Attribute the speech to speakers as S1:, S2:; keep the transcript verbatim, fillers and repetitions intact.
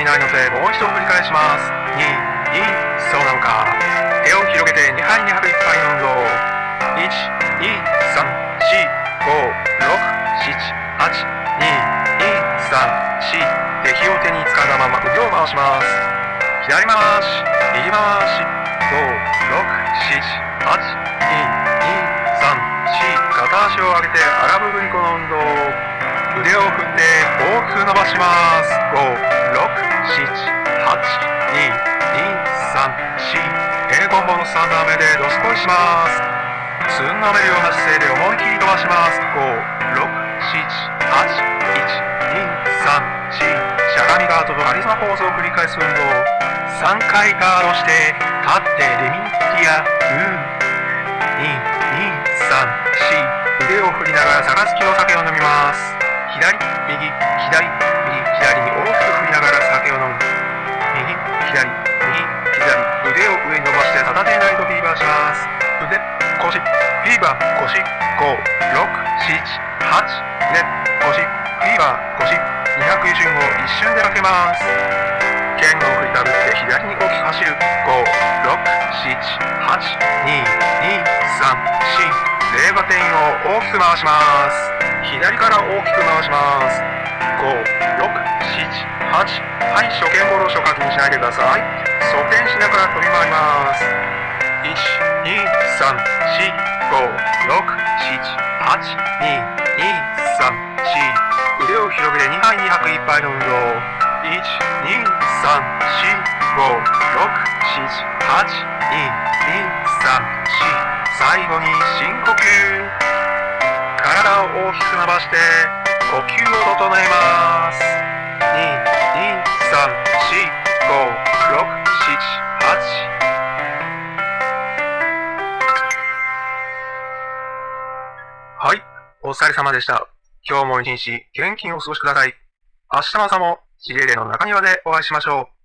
S1: ないのでもう一度繰り返します。に、に、そうなのか。手を広げてにはいに吐くいっぱいの運動。いち、に、さん、し、ご、ろく、しち、はち、に、に、さん、し。手を手に掴んだまま腕を回します。左回し、右回し、ご、ろく、しち、はち、に、に、さん、し。片足を上げて荒ぶりこの運動。腕を振って大きく伸ばします。ご、ろく、しち、はち、に、に、さん、し。平行棒のさん段目でどすこいします。つんのめるような姿勢で思い切り伸ばします。ご、ろく、しち、はち、いち、に、さん、し。しゃがみガードとカリスマポーズを繰り返す運動。さんかいガードして立ってレミティアウー。に、に、さん、し。腕を振りながら杯の酒を飲みます。左、右、左、右、左に大きく振りながら酒を飲む。右、左、右、左。腕を上に伸ばして片手ナイトフィーバーします。腕、腰、フィーバー、腰、ご、ろく、しち、はち、腕、腰、フィーバー、腰。にひゃくい順を一瞬でかけます。剣を振りかぶって左に大きく走る。ご、ろく、しち、はち、に、に、さん、し。レーバテインを大きく回します。左から大きく回します。ご、ろく、しち、はち。はい、初見ボールを初書きにしないでください。側転しながら飛び回ります。いち、に、さん、し、ご、ろく、しち、はち、に、に、さん、し。腕を広げてにはいに吐くいっぱいの運動。いち、に、さん、し、ご、ろく、しち、はち、に、に、さん、し。最後に深呼吸。体を大きく伸ばして呼吸を整えます。に、に、さん、し、ご、ろく、しち、はち。はい、お疲れ様でした。今日も一日元気にお過ごしください。明日の朝も知り合いの中庭でお会いしましょう。